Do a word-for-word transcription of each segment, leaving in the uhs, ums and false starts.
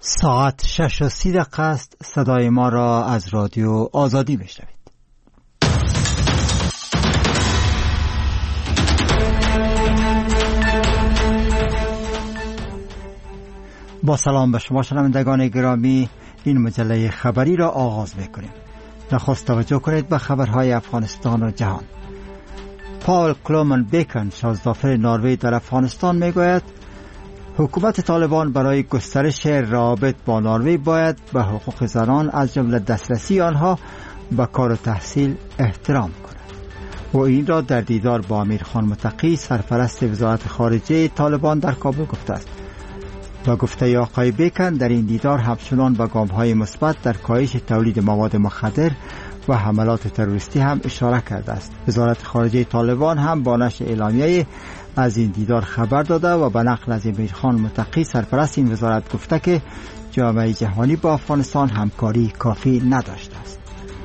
ساعت شش و سی دقیقه است. صدای ما را از رادیو آزادی بشنوید. با سلام به شما شنوندگان گرامی، این مجله خبری را آغاز می‌کنیم. نخست توجه کنید به خبرهای افغانستان و جهان. پاول کلومن بیکن، شازدافر نروژ در افغانستان، میگوید حکومت طالبان برای گسترش روابط با نروژ باید به حقوق زنان از جمله دسترسی آنها به کار و تحصیل احترام کند. او این را در دیدار با امیرخان متقی، سرپرست وزارت خارجه طالبان، در کابل گفته است. با گفته آقای بیکن، در این دیدار همچنان به گام‌های مثبت در کاهش تولید مواد مخدر و حملات تروریستی هم اشاره کرده است. وزارت خارجه طالبان هم با نشر اعلامیه از این دیدار خبر داده و به نقل از امیرخان متقی، سرپرست این وزارت، گفته که جامعه جهانی با افغانستان همکاری کافی نداشته است.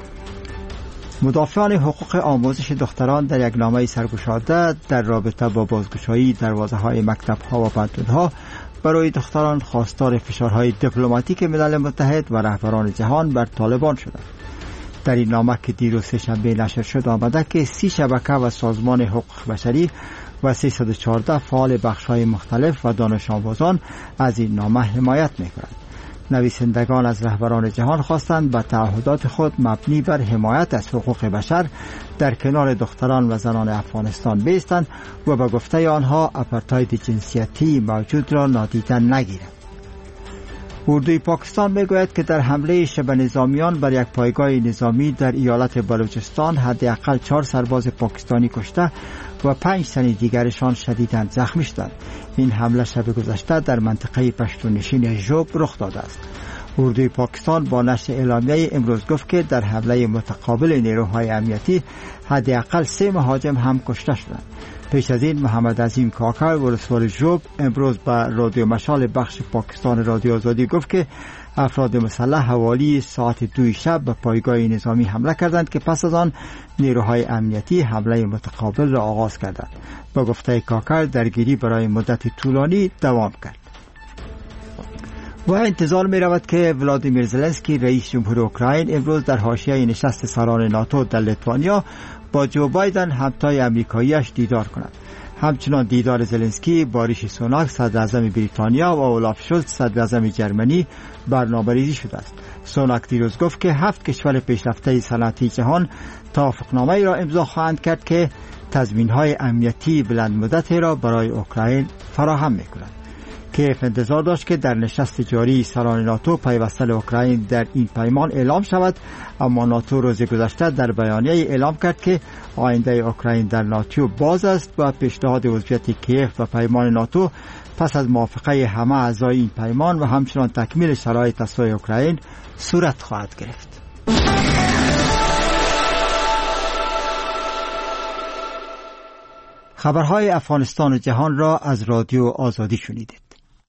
مدافعان حقوق آموزش دختران در یک نامه سرگشاده در رابطه با بازگشایی دروازه‌های مکتب‌ها و پانتون‌ها برای دختران خواستار فشارهای دیپلماتیک ملل متحد و رهبران جهان بر طالبان شدند. در این نامه که دیروز سه‌شنبه نشر شد آمده که سی شبکه و سازمان حقوق بشری و سیصد و چهارده فعال بخش‌های مختلف و دانش آموزان از این نامه حمایت می‌کنند. نویسندگان از رهبران جهان خواستند به تعهدات خود مبنی بر حمایت از حقوق بشر در کنار دختران و زنان افغانستان بایستند و به گفته آنها آپارتاید جنسیتی موجود را نادیده نگیرند. اردوی پاکستان میگوید که در حمله شبه نظامیان بر یک پایگاه نظامی در ایالت بلوچستان حداقل چهار سرباز پاکستانی کشته و پنج تن دیگرشان شدیداً زخمی شدند. این حمله شب گذشته در منطقه پشتونشین ژوب رخ داده است. اردوی پاکستان با نشر اعلامیه امروز گفت که در حمله متقابل نیروهای امنیتی حداقل سه مهاجم هم کشته شدند. پیش از این محمد عظیم کاکر، ولسوالی ژوب، امروز به رادیو مشال بخش پاکستان رادیو آزادی گفت که افراد مسلح حوالی ساعت دو شب به پایگاه نظامی حمله کردند که پس از آن نیروهای امنیتی حمله متقابل را آغاز کردند. با گفته کاکر، درگیری برای مدت طولانی دوام کرد. و انتظار می رود که ولادیمیر زلنسکی، رئیس جمهور اوکراین، امروز در حاشیه نشست سران ناتو در لیتوانیا با جو بایدن، همتای امریکاییش، دیدار کند. همچنان دیدار زلنسکی با ریشی سوناک، صدر اعظم بریتانیا، و اولاف شولز، صدر اعظم جرمنی، برنامه‌ریزی شده است. سوناک دیروز گفت که هفت کشور پیشرفته صنعتی جهان توافقنامه‌ای را امضا خواهند کرد که تضمین‌های امنیتی بلند مدت را برای اوکراین فراهم می‌کند. کیف انتظار داشت که در نشست جاری سران ناتو پیوستن اوکراین در این پیمان اعلام شود، اما ناتو روز گذشته در بیانیه اعلام کرد که آینده اوکراین در ناتو باز است و پیشنهاد عضویت کیف و پیمان ناتو پس از موافقه همه اعضای این پیمان و همچنان تکمیل شرایط از سوی اوکراین صورت خواهد گرفت. خبرهای افغانستان و جهان را از رادیو آزادی شنیدید.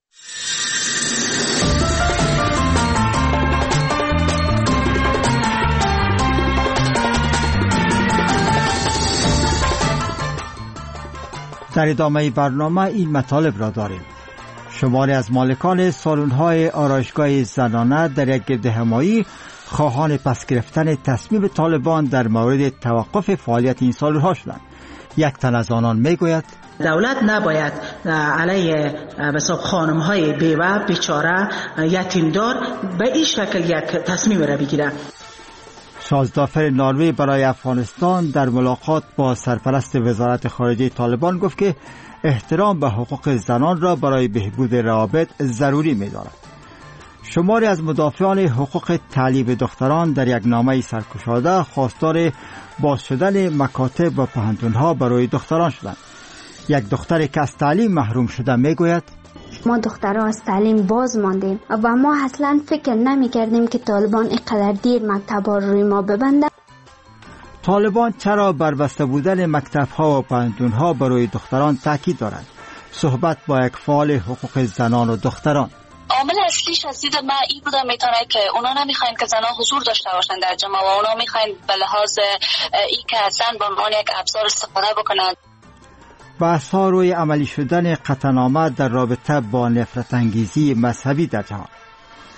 در ادامه برنامه این مطالب را داریم. شماری از مالکان سالن‌های آرایشگاه زنانه در یک گردهمایی خواهان پس گرفتن تصمیم طالبان در مورد توقف فعالیت این سالن‌ها شدند. یک تن از آنان میگوید دولت نباید علیه بسیار خانم‌های بیوه، بیچاره، یتیمدار به این شکل یک تصمیم را بگیره. شازدافر نروژ برای افغانستان در ملاقات با سرپرست وزارت خارجه طالبان گفت که احترام به حقوق زنان را برای بهبود روابط ضروری می‌دارد. شماری از مدافعان حقوق تعلیم دختران در یک نامه سرگشاده خواستار باز شدن مکاتب و پانتون‌ها برای دختران شدند. یک دختری که از تعلیم محروم شده میگوید ما دخترها از تعلیم باز ماندیم و ما اصلا فکر نمی کردیم که طالبان اینقدر دیر مکتب‌ها روی ما ببنده. طالبان چرا بر بسته بودن مکتب‌ها و پانتون‌ها برای دختران تاکید دارند؟ صحبت با یک فعال حقوق زنان و دختران. عامل اصلیش از دید من این بوده میتونه که اونا نمیخواین که زنان حضور داشته باشن در جامعه و اونا میخواین به لحاظ این که زن به عنوان یک ابزار استفاده بکنن. بحث‌ها روی عملی شدن قطعنامه در رابطه با نفرت انگیزی مذهبی در جهان.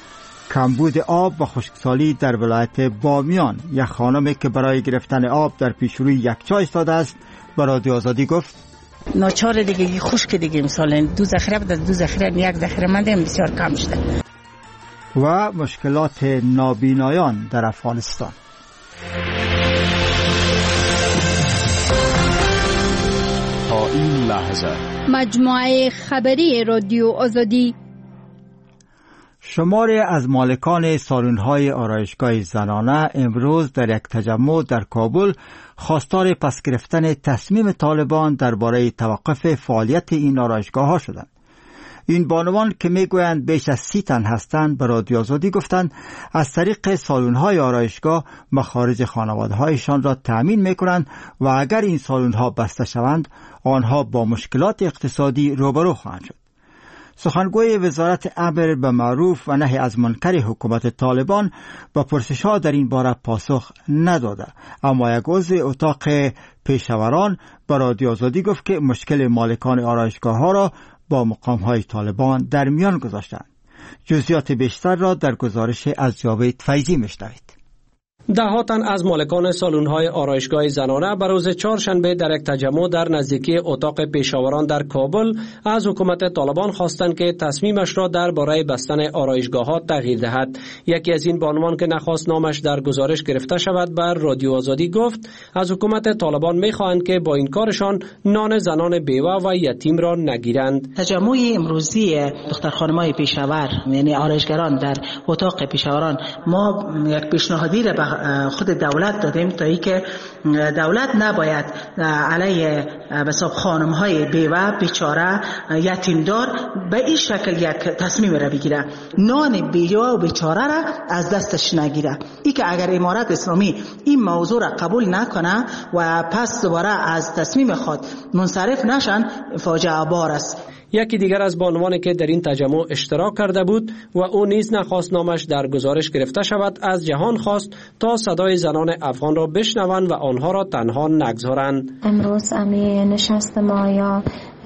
کمبود آب و خشکسالی در ولایت بامیان. یک خانمی که برای گرفتن آب در پیشروی یکچا ایستاده است به رادیو آزادی گفت ناچار دیگه خشک دیگه، مثلا دو ذخیره بود، دو ذخیره یک ذخیره مانده بسیار کم شده. و مشکلات نابینایان در افغانستان. تا این لحظه مجموعه خبری رادیو آزادی. شماری از مالکان سالن‌های آرایشگاه زنانه امروز در یک تجمع در کابل خواستار پس گرفتن تصمیم طالبان درباره توقف فعالیت این آرایشگاه‌ها شدند. این بانوان که میگویند بیش از سی تن هستند به رادیو آزادی گفتند از طریق سالن‌های آرایشگاه مخارج خانواده‌هایشان را تأمین می‌کنند و اگر این سالن‌ها بسته شوند آنها با مشکلات اقتصادی روبرو خواهند شد. سخنگوی وزارت امر به معروف و نهی از منکر حکومت طالبان با پرسش‌ها در این باره پاسخ نداده، اما یک عضو اتاق پیشاوران به رادیو آزادی گفت که مشکل مالکان آرایشگاه‌ها را با مقام‌های طالبان در میان گذاشتند. جزئیات بیشتر را در گزارش از جاوید فیضی میشنوید. ده تن از مالکان سالن‌های آرایشگاه زنانه بر روز چهارشنبه در یک تجمع در نزدیکی اتاق پیشاوران در کابل از حکومت طالبان خواستند که تصمیمش را درباره بستن آرایشگاه‌ها تغییر دهد. یکی از این بانوان که نخواست نامش در گزارش گرفته شود بر رادیو آزادی گفت از حکومت طالبان می‌خواهند که با این کارشان نان زنان بیوه و یتیم را نگیرند. تجمع امروزی دختر خانم‌های پیشاور یعنی آرایشگران در اتاق پیشاوران ما یک پیشنهادی را خود دولت دادیم تا ای که دولت نباید علیه بساب خانم‌های بیوه بیچاره یتیمدار به این شکل یک تصمیم را بگیره، نان بیوه و بیچاره را از دستش نگیره. ای که اگر امارت اسلامی این موضوع را قبول نکنه و پس دوباره از تصمیم خود منصرف نشن فاجعه بار است. یکی دیگر از بانوانی که در این تجمع اشتراک کرده بود و او نیز نخواست نامش در گزارش گرفته شود از جهان خواست تا صدای زنان افغان را بشنوند و آنها را تنها نگذارند. امروز امی نشست ما یا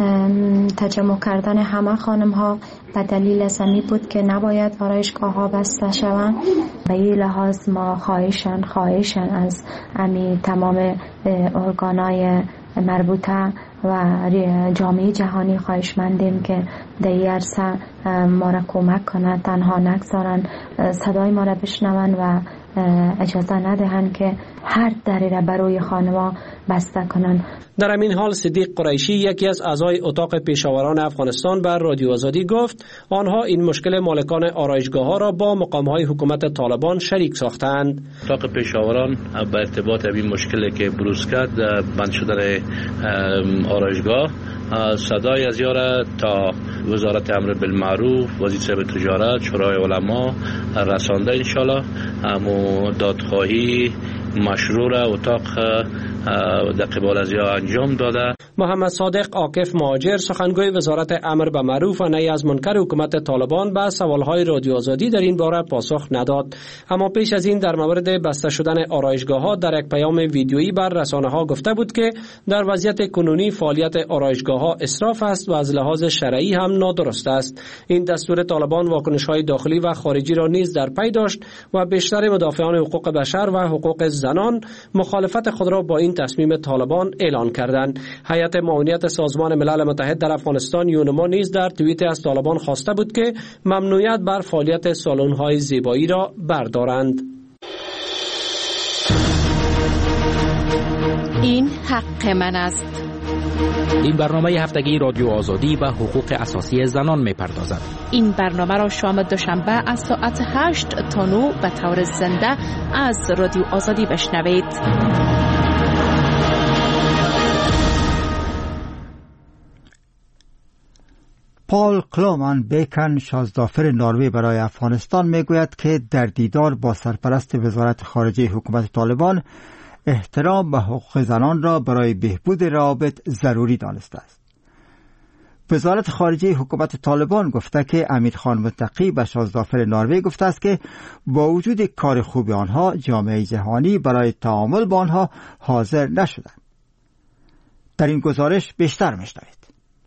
تجمع کردن همه خانم ها به دلیل زمی بود که نباید آرایشگاه ها بسته شوند. به این لحاظ ما خواهشن خواهشن از امی تمام ارگانای مربوطه و جامعه جهانی خواهشمندیم که در این عرصه ما را کمک کنند، تنها نگذارن، صدای ما را بشنون و اجازه ندهند که هر دری را برای خانما بسته کنند. در همین حال صدیق قریشی یکی از اعضای اتاق پیشاوران افغانستان بر رادیو آزادی گفت آنها این مشکل مالکان آرایشگاه‌ها را با مقام‌های حکومت طالبان شریک ساختند. اتاق پیشاوران به ارتباط این مشکلی که بروز کرد بند شدن آرایشگاه صدای از یاره تا وزارت امر بالمعروف، وزیر تجارت، شورای علما رسانده انشالله. اما دادخواهی مشروع اتاق در قبال از یا انجام داده. محمد صادق عاکف مهاجر سخنگوی وزارت امر به معروف و نهی از منکر حکومت طالبان به سوالهای رادیو آزادی در این باره پاسخ نداد، اما پیش از این در مورد بسته شدن آرایشگاه‌ها در یک پیام ویدیویی بر رسانه‌ها گفته بود که در وضعیت کنونی فعالیت آرایشگاه‌ها اسراف است و از لحاظ شرعی هم نادرست است. این دستور طالبان واکنش‌های داخلی و خارجی را نیز در پی داشت و بیشتر مدافعان حقوق بشر و حقوق زنان مخالفت خود را با این تصمیم طالبان اعلان کردند. هیئت معاونیت سازمان ملل متحد در افغانستان یونما نیز در توییت از طالبان خواسته بود که ممنوعیت بر فعالیت سالن‌های زیبایی را بردارند. این حق من است. این برنامه هفتگی رادیو آزادی و حقوق اساسی زنان می‌پردازد. این برنامه را شام دوشنبه از ساعت هشت تا نه به طور زنده از رادیو آزادی بشنوید. پال کلومان بیکن شازدافر نروژ برای افغانستان میگوید که در دیدار با سرپرست وزارت خارجه حکومت طالبان احترام به حقوق زنان را برای بهبود روابط ضروری دانسته است. وزارت خارجه حکومت طالبان گفته که امیرخان متقی به شازدافر نروژ گفته است که با وجود کار خوب آنها جامعه جهانی برای تعامل با آنها حاضر نشدند. در این گزارش بیشتر میشنوید.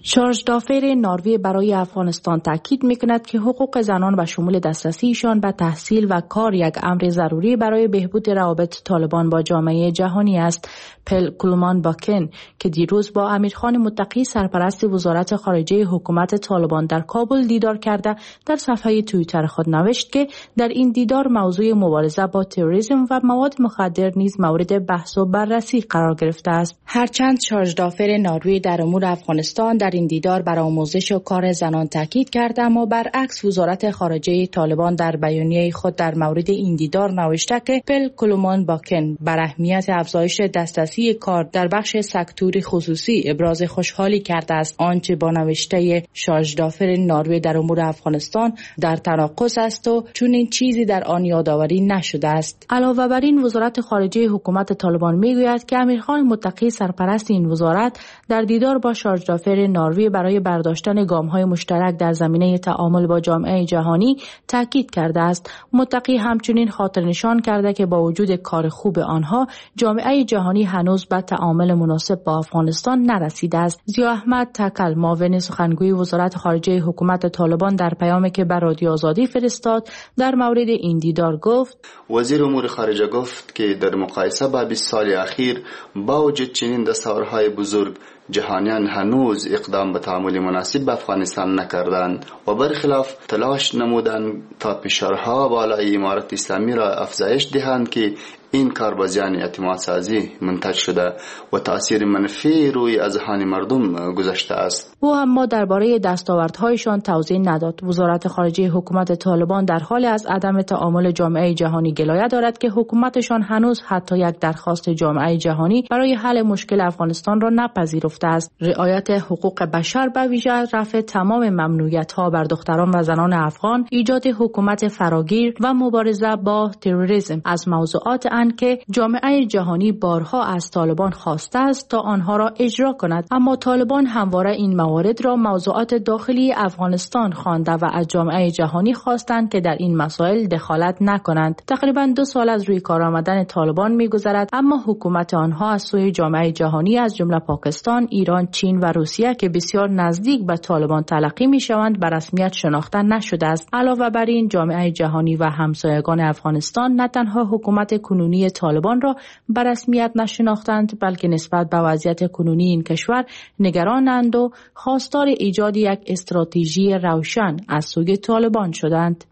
شارژ دافر نروژ برای افغانستان تاکید میکند که حقوق زنان و شمول دسترسیشان به تحصیل و کار یک امر ضروری برای بهبود روابط طالبان با جامعه جهانی است. پل کلمان باکن که دیروز با امیرخان متقی سرپرست وزارت خارجه حکومت طالبان در کابل دیدار کرده، در صفحه توییتر خود نوشت که در این دیدار موضوع مبارزه با تروریسم و مواد مخدر نیز مورد بحث و بررسی قرار گرفته است. هرچند شارژ دافر نروژ در امور افغانستان در این دیدار بر آموزش و کار زنان تاکید کرده، اما برعکس وزارت خارجه طالبان در بیانیه خود در مورد این دیدار نوشته که پل کلمان باکن بر اهمیت افزایش دسترسی کار در بخش سکتور خصوصی ابراز خوشحالی کرده است. آنچه با نوشته شارژ دافر نروژ در امور افغانستان در تناقض است و چون این چیزی در آن یادآوری نشده است. علاوه بر این وزارت خارجه حکومت طالبان میگوید که امیرخان متقی سرپرست این وزارت در دیدار با شارژ دافر نروژ برای برداشتن گام‌های مشترک در زمینه تعامل با جامعه جهانی تاکید کرده است. متقی همچنین خاطر نشان کرده که با وجود کار خوب آنها، جامعه جهانی هنوز به تعامل مناسب با افغانستان نرسیده است. ضیا احمد تکل، معاون سخنگوی وزارت خارجه حکومت طالبان، در پیامی که بر رادیو آزادی فرستاد در مورد این دیدار گفت: وزیر امور خارجه گفت که در مقایسه با بیست سال اخیر با وجود چنین دستاورهای بزرگ، جهانیان هنوز اقدام به تعامل مناسب به افغانستان نکردند و برخلاف تلاش نمودند تا فشارها بالای امارت اسلامی را افزایش دهند که این کار با زیان اعتماد سازی منتج شده و تأثیر منفی روی اذهان مردم گذاشته است. او اما درباره دستاوردهایشان توضیح نداد. وزارت خارجه حکومت طالبان در حال از عدم تعامل جامعه جهانی گلایه دارد که حکومتشان هنوز حتی یک درخواست جامعه جهانی برای حل مشکل افغانستان را نپذیرفته است. رعایت حقوق بشر به ویژه رفع تمام ممنوعیت‌ها بر دختران و زنان افغان، ایجاد حکومت فراگیر و مبارزه با تروریسم از موضوعات که جامعه جهانی بارها از طالبان خواسته است تا آنها را اجرا کند، اما طالبان همواره این موارد را موضوعات داخلی افغانستان خوانده و از جامعه جهانی خواستند که در این مسائل دخالت نکنند. تقریبا دو سال از روی کار آمدن طالبان می‌گذرد، اما حکومت آنها از سوی جامعه جهانی از جمله پاکستان، ایران، چین و روسیه که بسیار نزدیک به طالبان تلقی می‌شوند به رسمیت شناخته نشده است. علاوه بر این، جامعه جهانی و همسایگان افغانستان نه تنها حکومت کنونی طالبان را به رسمیت نشناختند، بلکه نسبت به وضعیت کنونی این کشور نگرانند و خواستار ایجاد یک استراتژی روشن از سوی طالبان شدند.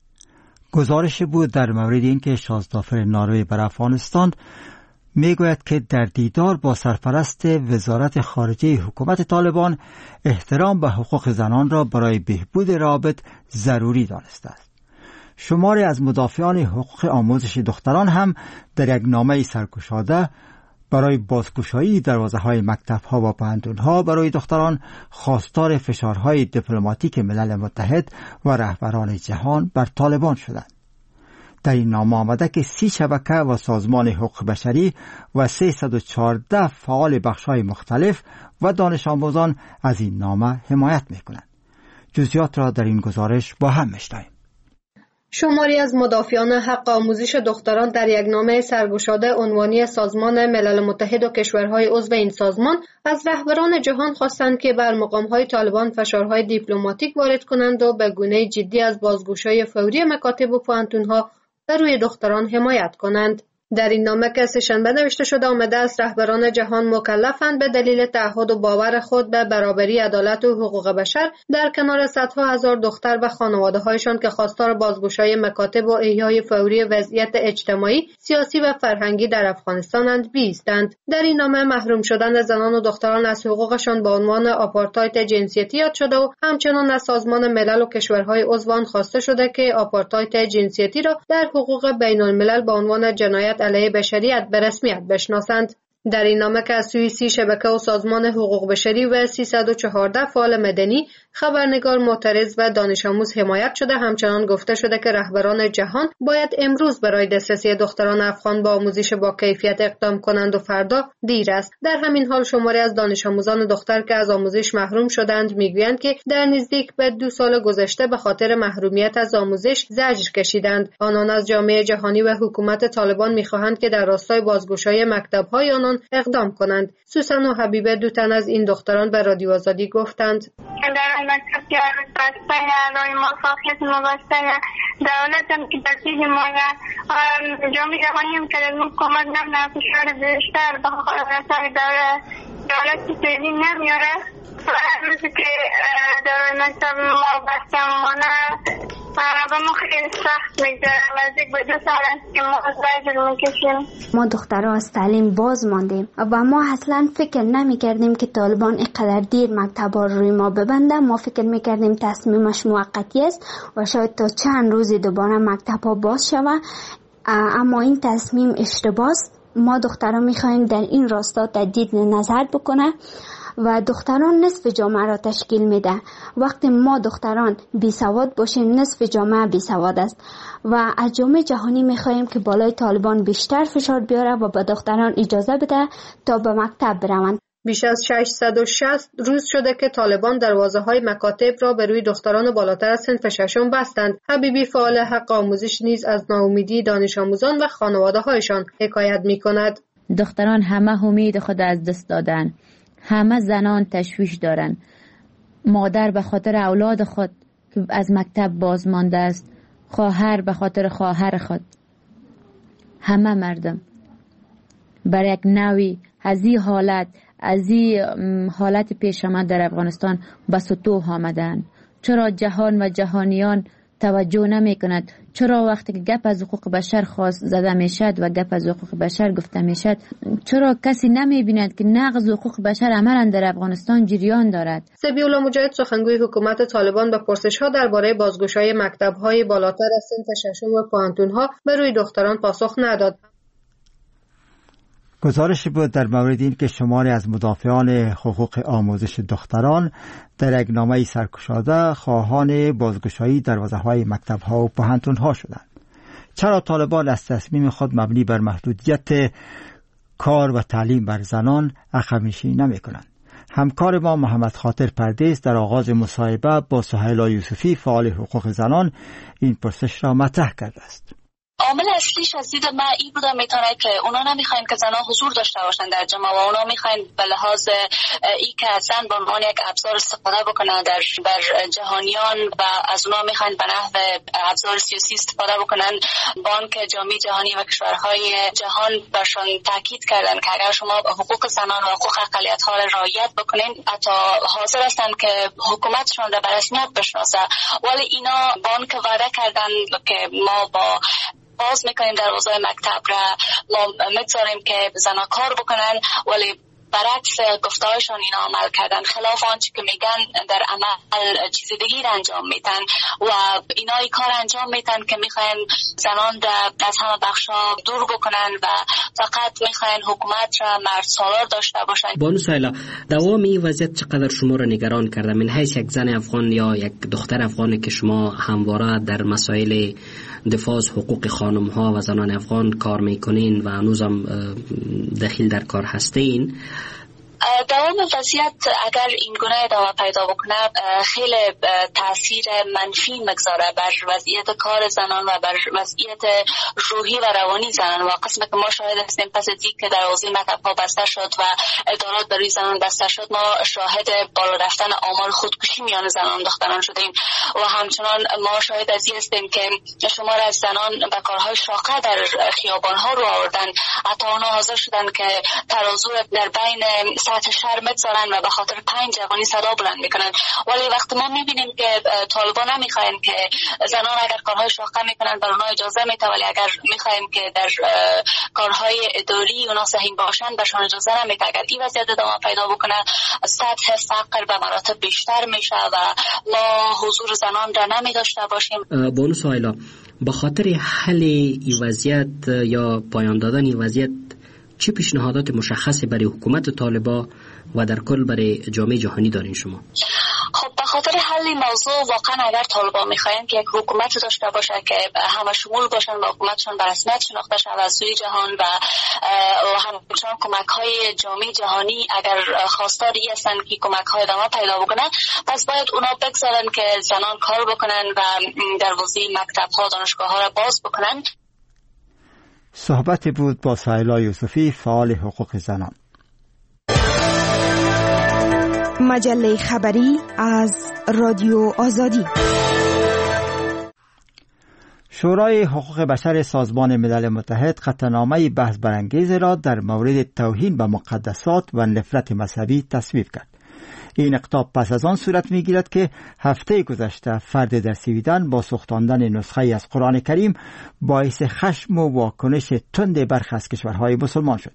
گزارش بود در مورد اینکه شارژ دافر نروژ بر افغانستان میگوید که در دیدار با سرپرست وزارت خارجه حکومت طالبان احترام به حقوق زنان را برای بهبود روابط ضروری دانسته است. شماری از مدافعان حقوق آموزش دختران هم در یک نامه سرگشاده برای بازگشایی دروازه‌های مکتب‌ها و پوهنتون‌ها برای دختران خواستار فشارهای دیپلماتیک ملل متحد و رهبران جهان بر طالبان شدند. در این نامه آمده که سی شبکه و سازمان حقوق بشری و سیصد و چهارده فعال بخش‌های مختلف و دانش آموزان از این نامه حمایت می‌کنند. جزئیات را در این گزارش با هم می‌شنویم. شماری از مدافعان حق آموزش دختران در یک نامه سرگشاده عنوانی سازمان ملل متحد و کشورهای عضو این سازمان از رهبران جهان خواستند که بر مقام‌های طالبان فشارهای دیپلماتیک وارد کنند و به گونه جدی از بازگشایی فوری مکاتب و پوهنتون‌ها بر روی دختران حمایت کنند. در این نامه که سه‌شنبه نوشته شده آمده است رهبران جهان مکلفند به دلیل تعهد و باور خود به برابری، عدالت و حقوق بشر در کنار صدها هزار دختر و خانواده‌هایشان که خواستار بازگشایی مکاتب و احیای فوری وضعیت اجتماعی، سیاسی و فرهنگی در افغانستانند بیستند. در این نامه محروم شدن زنان و دختران از حقوقشان به عنوان آپارتاید جنسیتی یاد شده و همچنان از سازمان ملل و کشورهای عضو آن خواسته شده که آپارتاید جنسیتی را در حقوق بین الملل به عنوان جنایت علیه بشریت به رسمیت بشناسند. در این نامه که از سوی سی شبکه و سازمان حقوق بشری و سیصد و چهارده فعال مدنی خبرنگار معترض و دانش آموز حمایت شده. همچنان گفته شده که رهبران جهان باید امروز برای دسترسی دختران افغان با آموزش با کیفیت اقدام کنند و فردا دیر است. در همین حال شماری از دانش آموزان دختر که از آموزش محروم شدند میگویند که در نزدیک به دو سال گذشته به خاطر محرومیت از آموزش زجر کشیدند. آنان از جامعه جهانی و حکومت طالبان میخواهند که در راستای بازگشایی مکتب‌های آنان اقدام کنند. سوسن و حبیبه دو تن از این دختران به رادیو آزادی گفتند در مکتب که بسته علای ما ساخت مبسته دولتم که دستی حمایت جامعه جهانی هم که از حکومت نم فشار بیشتر به رسای دولت دولت که پیدی نمیاره و روزی که در مکتب ما بسته مانه و ما خیلی سخت میگذاره نزدیک به دو سال است که ما زجر میکشیم. ما دخترها از تعلیم باز ماندیم و ما اصلا فکر نمی کردیم که طالبان اینقدر دیر مکتب‌ها روی ما ببنده. ما فکر می کردیم تصمیمش موقتی است و شاید تا چند روزی دوباره مکتب‌ها باز شود، اما این تصمیم اشتباه است. ما دخترها می خواهیم در این راستا تجدید نظر بکنه و دختران نصف جامعه را تشکیل میده. وقتی ما دختران بی سواد باشیم نصف جامعه بی سواد است و از جامعه جهانی میخواهیم که بالای طالبان بیشتر فشار بیاره و به دختران اجازه بده تا به مکتب بروند. بیش از ششصد و شصت روز شده که طالبان دروازه‌های مکاتب را به روی دختران بالاتر از صنف ششم بستند. حبیبی فعال حق آموزش نیز از ناامیدی دانش آموزان و خانواده‌هایشان حکایت می‌کند. دختران همه امید خود از دست دادن. همه زنان تشویش دارن. مادر به خاطر اولاد خود که از مکتب باز مانده است، خواهر به خاطر خواهر خود، همه مردم برای یک نوی از این حالت از این حالت پیش آمد در افغانستان به سطوح آمدن. چرا جهان و جهانیان توجه نمی کند؟ چرا وقتی که گپ از حقوق بشر خواست زده می شد و گپ از حقوق بشر گفته می شد، چرا کسی نمی بیند که نقض حقوق بشر عملا در افغانستان جریان دارد؟ سبیح الله مجاهد سخنگوی حکومت طالبان به پرسش‌ها درباره بازگشایی مکتب‌های بالاتر از صنف ششم و پانتون‌ها به روی دختران پاسخ نداد. گزارشی بود در مورد این که شماری از مدافعان حقوق آموزش دختران در یک نامه سرگشاده خواهان بازگشایی دروازه‌های مکتب‌ها و پوهنتون‌ها شدند. چرا طالبان از تصمیم خود مبنی بر محدودیت کار و تعلیم بر زنان عقب‌نشینی نمی‌کنند؟ همکار ما محمد خاطر پردیس در آغاز مصاحبه با سهیلا یوسفی فعال حقوق زنان این پرسش را مطرح کرده است. عامل اصلیش از دید من این بوده میتونه که اونا نمیخواین که زنها حضور داشته باشن در جامعه و اونا میخواین به لحاظ ای که زن به عنوان یک ابزار استفاده بکنن در بر جهانیان و از اونا میخواین به نحو ابزار سیاسی استفاده بکنن. بانک جامعه جهانی و کشورهای جهان برشان تاکید کردن که اگر شما حقوق زنان و حقوق اقلیت ها را رعایت بکنین حتی حاضر هستن که حکومتشان را به رسمیت بشناسه، ولی اینا بانک وعده کردن که ما با باز میکنیم دروازه مکتب را، ما میگذاریم که زنها کار بکنن، ولی برعکس گفتهایشان اینا عمل کردن، خلاف آنچه که میگن در عمل چیز دیگه انجام میتن و اینا ای کار انجام میتن که میخواین زنان را از همه بخشا دور بکنن و فقط میخواین حکومت را مرد سالار داشته باشن. بانو سهیلا، دوام این وضعیت چقدر شما را نگران کرده من حیث یک زن افغان یا یک دختر افغانی که شما همواره در مسائل دفاع از حقوق خانم ها و زنان افغان کار میکنین و هنوزم دخیل در کار هستین؟ دوام وضعیت اگر این گونه ادامه پیدا بکنه خیلی تاثیر منفی مگذاره بر وضعیت کار زنان و بر وضعیت روحی و روانی زنان. و قسمت که ما شاهد هستیم پس از اینکه دروازه مکتب‌ها بسته شد و ادارات بر روی زنان بسته شد، ما شاهد بالا رفتن آمار خودکشی میان زنان و دختران شدیم و همچنان ما شاهد از این هستیم که شمار از زنان به کارهای شاقه در خیابان‌ها رو آوردن، حتی آنها حاضر شدن که ترازو در بین سطح شهر می‌گذارن و به خاطر پنج جوانی صدا بلند میکنن. ولی وقتی ما میبینیم که طالبان نمیخواین که زنان اگر کارهای شاقه میکنن بر اونها اجازه میده، ولی اگر میخوایم که در کارهای اداری اونا سهیم باشن برشان اجازه نمیده. اگر این وضعیت ادامه پیدا بکنه سطح فقر به مراتب بیشتر میشه و ما حضور زنان را نمیداشته باشیم. بانو سهیلا، به خاطر حل این وضعیت یا پایان دادن این وضعیت چه پیشنهادات مشخصی برای حکومت طالبان و در کل برای جامعه جهانی دارین شما؟ خب به خاطر حل موضوع واقعا اگر طالبان میخواین که یک حکومت داشته باشه که همه شمول باشن و حکومتشون به رسمیت شناخته شود از سوی جهان و همچنان کمک های جامعه جهانی اگر خواستار ای هستن که کمک های ادامه پیدا بکنن، پس باید اونا بگذارن که زنان کار بکنن و در حوزه مکتب ها دانشگاه ها را باز بکنن. صحبت بود با سایلا یوسفی، فعال حقوق زنان. مجله خبری از رادیو آزادی. شورای حقوق بشر سازمان ملل متحد قطعنامه بحث برانگیز را در مورد توهین به مقدسات و نفرت مذهبی تصویب کرد. این اقدام پس از آن صورت می‌گیرد که هفته گذشته فرد در سویدن با سوختاندن نسخه از قرآن کریم باعث خشم و واکنش تند برخی از کشورهای مسلمان شد.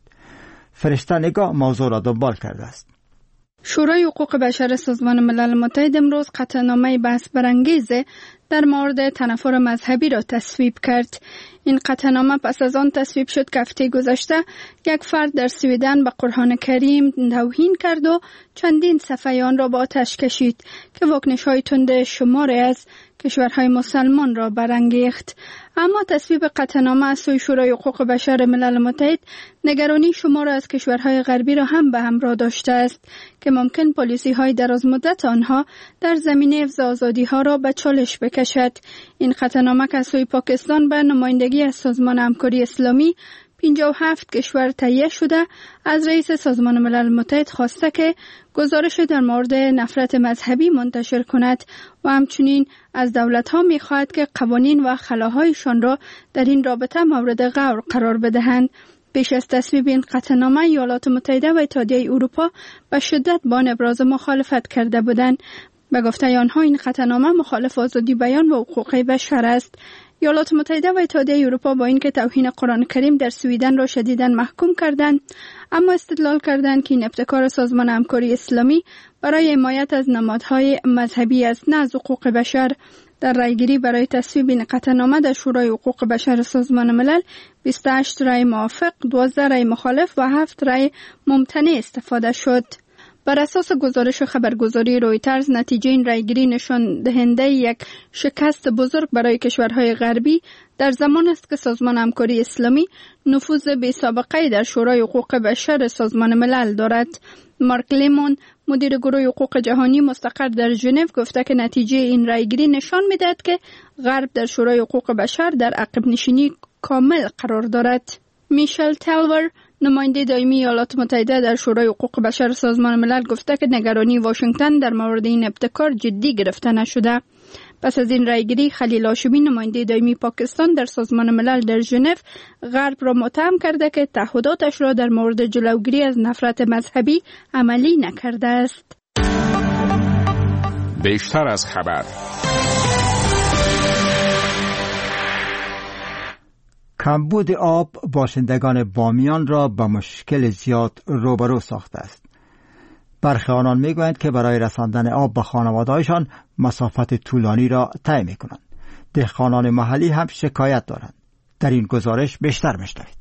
فرشته نگاه موضوع را دنبال کرده است. شورای حقوق بشر سازمان ملل متحد امروز قطعنامه بحث برانگیز در مورد تنفر مذهبی را تصویب کرد. این قطعنامه پس از آن تصویب شد که هفته گذشته یک فرد در سویدن به قرآن کریم توهین کرد و چندین صفحه آن را با آتش کشید که واکنش‌های تند شماری از کشورهای مسلمان را برانگیخت. اما تصویب قطعنامه از سوی شورای حقوق بشر ملل متحد نگرانی شمار از کشورهای غربی را هم به همراه داشته است که ممکن پالیسی‌های دراز مدت آنها در زمینه حفظ آزادی‌ها را به چالش بکشد. این قطعنامه که از سوی پاکستان به نمایندگی از سازمان همکاری اسلامی پنجاه و هفت کشور تهیه شده، از رئیس سازمان ملل متحد خواسته که گزارش در مورد نفرت مذهبی منتشر کند و همچنین از دولت‌ها می‌خواهد که قوانین و خلاهایشان را در این رابطه مورد غور قرار بدهند. پیش از تصویب این قطعنامه ایالات متحده و اتحادیه اروپا به شدت با آن ابراز مخالفت کرده بودند. به گفته آنها این قطعنامه مخالف آزادی بیان و حقوق بشر است. ایالات متحده و اتحادیه اروپا با اینکه توهین قرآن کریم در سویدن را شدیداً محکوم کردند، اما استدلال کردند که این ابتکار سازمان همکاری اسلامی برای حمایت از نمادهای مذهبی است نه از حقوق بشر. در رایگیری برای تصویب این قطعنامه در شورای حقوق بشر سازمان ملل بیست و هشت رای موافق، دوازده رای مخالف و هفت رای ممتنع استفاده شد. بر اساس گزارش خبرگزاری رویترز، نتیجه این رایگیری نشان دهنده یک شکست بزرگ برای کشورهای غربی در زمان است که سازمان همکاری اسلامی نفوذ بی سابقه در شورای حقوق بشر سازمان ملل دارد. مارک لیمون، مدیر گروه حقوق جهانی مستقر در ژنو، گفته که نتیجه این رایگیری نشان می‌دهد که غرب در شورای حقوق بشر در عقب نشینی کامل قرار دارد. میشل تلور، نماینده دائمی ایالات متحده در شورای حقوق بشر سازمان ملل، گفته که نگرانی واشنگتن در مورد این ابتکار جدی گرفته نشده. پس از این رایگیری، خلیل هاشمی، نماینده دائمی پاکستان در سازمان ملل در ژنو، غرب را متهم کرده که تعهداتش را در مورد جلوگیری از نفرت مذهبی عملی نکرده است. بیشتر از خبر. کمبود آب باشندگان بامیان را به مشکل زیاد روبرو ساخته است. برخی آنان میگویند که برای رساندن آب به خانواده‌هایشان مسافت طولانی را طی می‌کنند. دهقانان محلی هم شکایت دارند. در این گزارش بیشتر می‌شنوید.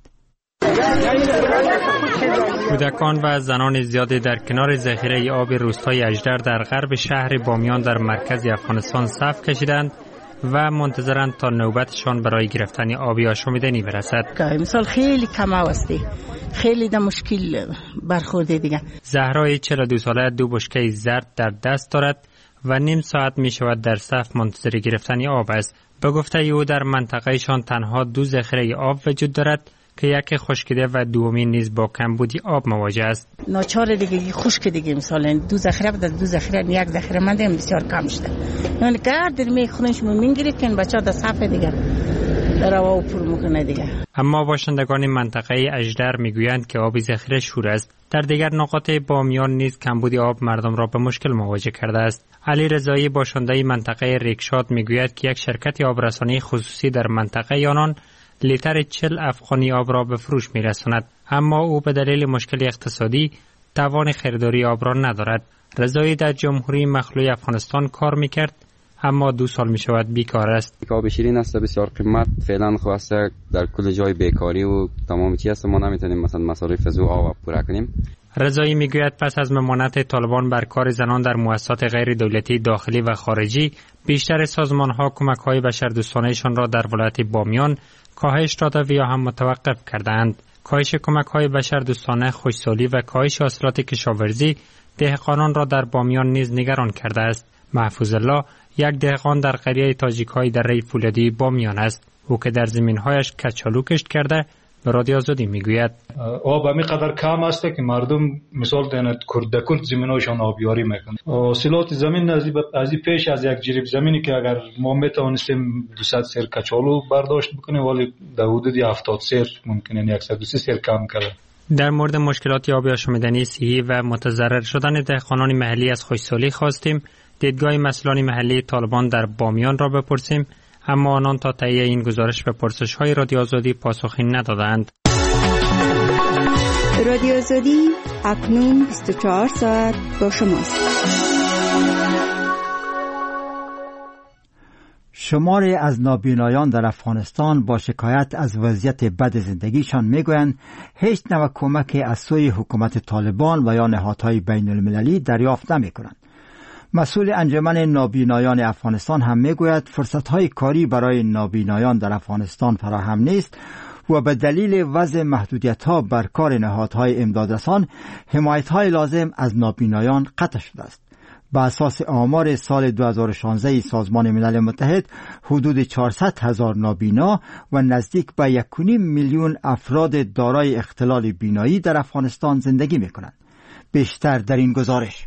کودکان و زنان زیادی در کنار ذخیره آب روستای اژدر در غرب شهر بامیان در مرکز افغانستان صف کشیدند و منتظرند تا نوبتشان برای گرفتن آبی آشامیدنی برسد. مثال خیلی کم هستی، خیلی در مشکل برخورده دیگه. زهرای چهل و دو ساله دو بشکه زرد در دست دارد و نیم ساعت می شود در صف منتظر گرفتن آب است. به گفته او در منطقهشان تنها دو ذخیره آب وجود دارد که یکی خشکیده و دومی نیز با کمبودی آب مواجه است. ناچار دیگه خشک دیگه، مثلا دو ذخیره بود، دو ذخیره یک ذخیره مونده بسیار کم شده. یعنی گرد می خودش میگیرید که این بچه‌ها در صف دیگه در آب پر میکنه دیگه. اما باشندگان منطقه اژدر میگویند که آب ذخیره شور است. در دیگر نقاط بامیان نیز کمبود آب مردم را به مشکل مواجه کرده است. علی رضایی، باشنده منطقه ریکشاد، میگوید که یک شرکت آبرسانی خصوصی در منطقه آنان لیتر چهل افغانی آب را به فروش میرساند، اما او به دلیل مشکل اقتصادی توان خریداری آب را ندارد. رضایی در جمهوری مخلوع افغانستان کار میکرد، اما دو سال می شود بیکار است. آب شیرین است بسیار قیمت، فعلا خواسته در کل جای بیکاری و تمام چیز است، ما نمیتونیم مثلا مصارف از او آب پورا کنیم. رضایی میگوید پس از ممانعت طالبان بر کار زنان در مؤسسات غیر دولتی داخلی و خارجی، بیشتر سازمان‌ها کمک‌های بشردوستانه‌شان را در ولایت بامیان کاهش داده و یا هم متوقف کردند. کاهش کمک‌های بشردوستانه، خوشسالی و کاهش حاصلات کشاورزی دهقانان را در بامیان نیز نگران کرده است. محفوظ الله یک دهقان در قریه تاجیک‌های دره فولادی بامیان است. او که در زمین‌هایش کچالو کشت کرده به رادیو آزادی میگوید آب همی قدر کم است که مردم مثال دهند کرد کرد زمیناشان آبیاری میکنند. حاصلات زمین از این پیش از یک جریب زمینی که اگر ما میتوانستیم دویست سیر کچالو برداشت بکنیم ولی در حدود هفتاد سیر ممکنه یعنی صد و سی سیر کم کرده. در مورد مشکلات آب آشامیدنی صحی و متضرر شدن دهقانان محلی از خوشسالی خواستیم دیدگاه مسئولان محلی طالبان در بامیان را بپرسیم، اما آنان تا تهیه این گزارش به پرسش‌های رادیو آزادی پاسخی ندادند. رادیو آزادی اکنون بیست و چهار ساعت با شماست. شماری از نابینایان در افغانستان با شکایت از وضعیت بد زندگیشان میگویند هیچ نوع کمک از سوی حکومت طالبان و یا نهادهای بین المللی دریافت نمی‌کنند. مسئول انجمن نابینایان افغانستان هم میگوید فرصت‌های کاری برای نابینایان در افغانستان فراهم نیست و به دلیل وضع محدودیت‌ها بر کار نهادهای امدادرسان حمایت‌های لازم از نابینایان قطع شده است. به اساس آمار سال دو هزار و شانزده سازمان ملل متحد حدود چهارصد هزار نابینا و نزدیک به یک و نیم میلیون افراد دارای اختلال بینایی در افغانستان زندگی می‌کنند. بیشتر در این گزارش.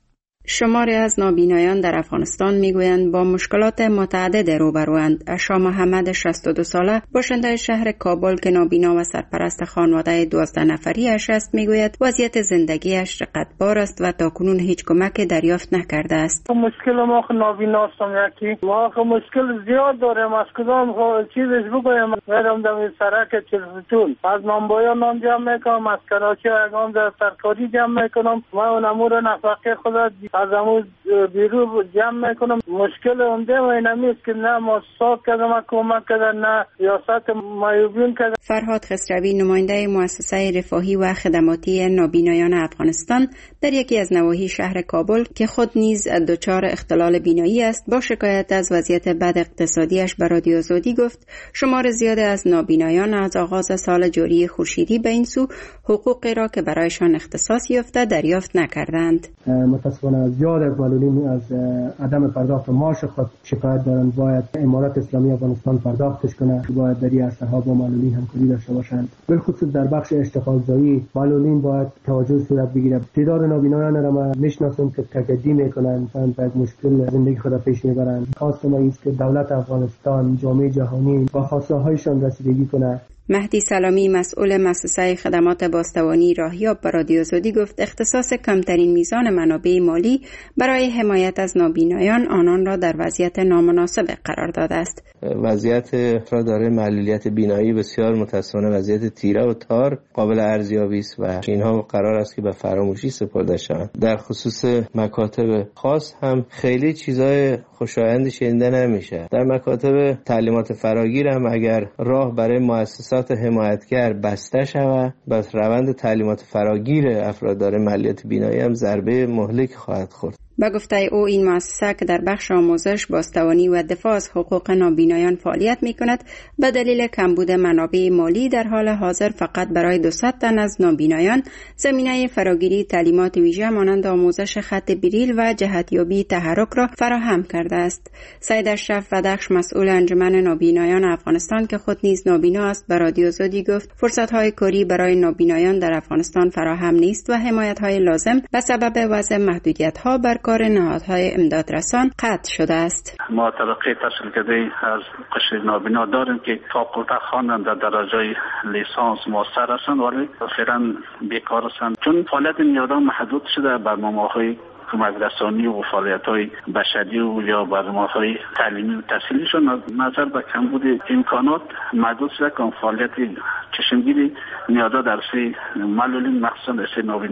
شماری از نابینایان در افغانستان میگویند با مشکلات متعدد روبروند. عشا محمد شصت و دو ساله باشنده شهر کابل که نابینا و سرپرست خانواده دوازده نفری اش است میگوید وضعیت زندگیش رقتبار است و تاکنون هیچ کمک دریافت نکرده است. مشکل ما خو نابینا هستم یکی ما خو مشکل زیاد داریم از کدام خو چیزش بگویم میرم در سرک چلفتون از نامبایا نام جمع میکنم از کراچی اگام در سرکاری جمع میکنم ما اون امور نفقه خود از امروز بیرو جمع میکنم. مشکل اونده و اینمی است که نه مؤسسات کردم کمک کردن نه ریاست معیوبین کردن. فرهاد خسروی نماینده مؤسسه رفاهی و خدماتی نابینایان افغانستان در یکی از نواحی شهر کابل که خود نیز دچار اختلال بینایی است با شکایت از وضعیت بد اقتصادیش به رادیو آزادی گفت شمار زیادی از نابینایان از آغاز سال جاری خورشیدی به این سو حقوقی را که برایشان اختصاص یافته دریافت نکردند. متاسفانه زیاد از معلولین از عدم پرداخت معاش خود شکایت دارند. باید امارات اسلامی افغانستان پرداختش کنه. باید در این عرصه ها با معلولین همکاری داشته باشند. بالخصوص در بخش اشتغالزایی معلولین باید توجه صورت بگیره. تعداد نابینایان را ما میشناسم که تکدی میکنند و با مشکل زندگی خود پیش میبرند. خواست ما است که دولت افغانستان جامعه جهانی با خواسته هایشان رسیدگی کنه. مهدی سلامی مسئول مؤسسه خدمات بازتوانی راهیاب به رادیو آزادی گفت اختصاص کمترین میزان منابع مالی برای حمایت از نابینایان آنان را در وضعیت نامناسب قرار داده است. وضعیت افراد دارای معلولیت بینایی بسیار متأسفانه وضعیت تیره و تار قابل ارزیابی است و اینها قرار است که به فراموشی سپرده شوند. در خصوص مکاتب خاص هم خیلی چیزای خوشایندی شنیده نمیشه. در مکاتب تعلیمات فراگیر هم اگر راه برای مؤسسات حمایتگر بسته شود بس روند تعلیمات فراگیر افراد دارای معلولیت بینایی هم ضربه مهلک خواهد خورد. با گفته او این مؤسسه که در بخش آموزش، بازتوانی و دفاع از حقوق نابینایان فعالیت می کند به دلیل کمبود منابع مالی در حال حاضر فقط برای دویست تن از نابینایان زمینه فراگیری تعلیمات ویژه مانند آموزش خط بریل و جهتیابی تحرک را فراهم کرده است. سید اشرف ودخش مسئول انجمن نابینایان افغانستان که خود نیز نابینا است به رادیو آزادی گفت فرصت‌های کاری برای نابینایان در افغانستان فراهم نیست و حمایت‌های لازم به سبب وضع محدودیت‌ها بر کار نهادهای امدادرسان قطع شده است. ما طبقه تحصیل کرده از قشر نابینا داریم که فاکولته خواندن در درجه لیسانس ماستر هستند ولی فعلا بیکار هستند چون فعالیت نیادان محدود شده. برنامه‌های کمک رسانی و فعالیت‌های بشری و یا برنامه‌های تعلیمی و تحصیلیشون نظر به کمبود امکانات محدود شده که فعالیت چشمگیری نیادا در سه معلولین مخصوصا در سه نابینان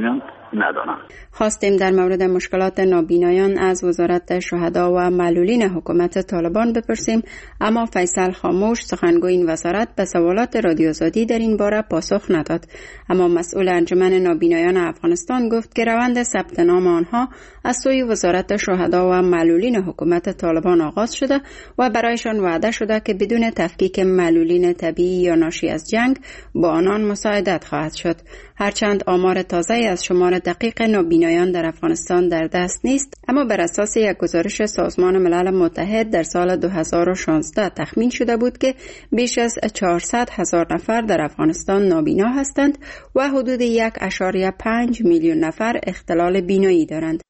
ندارم. خواستیم در مورد مشکلات نابینایان از وزارت شهدا و معلولین حکومت طالبان بپرسیم، اما فیصل خاموش سخنگوی این وزارت به سوالات رادیو آزادی در این باره پاسخ نداد. اما مسئول انجمن نابینایان افغانستان گفت که روند ثبت نام آنها از سوی وزارت شهدا و معلولین حکومت طالبان آغاز شده و برایشان وعده شده که بدون تفکیک معلولین طبیعی یا ناشی از جنگ با آنان مساعدت خواهد شد. هرچند آمار تازه از شمار دقیق نابینایان در افغانستان در دست نیست، اما بر اساس یک گزارش سازمان ملل متحد در سال دو هزار و شانزده تخمین شده بود که بیش از چهارصد هزار نفر در افغانستان نابینا هستند و حدود یک ممیز پنج میلیون نفر اختلال بینایی دارند.